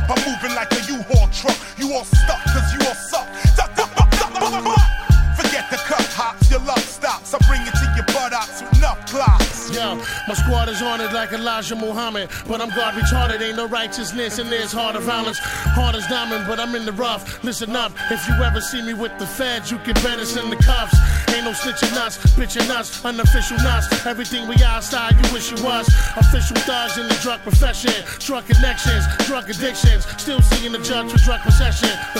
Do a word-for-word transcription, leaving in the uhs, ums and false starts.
I'm moving like a U-Haul truck. You all stuck cause you all suck. Duck, duck, duck, duck, duck, duck, duck. Forget the cut hops, your luck stops. I bring it to your buttocks with enough clocks. Yo, my squad is on it like Elijah Muhammad, but I'm God retarded, ain't no righteousness, and there's harder violence. Hard as diamond, but I'm in the rough. Listen up, if you ever see me with the feds, you can bet it's in the cuffs. Ain't no snitching us, bitching us, unofficial nuts. Everything we outside, you wish you was. Official thugs in the drug profession, drug connections, drug addictions. Still seeing the judge for drug possession.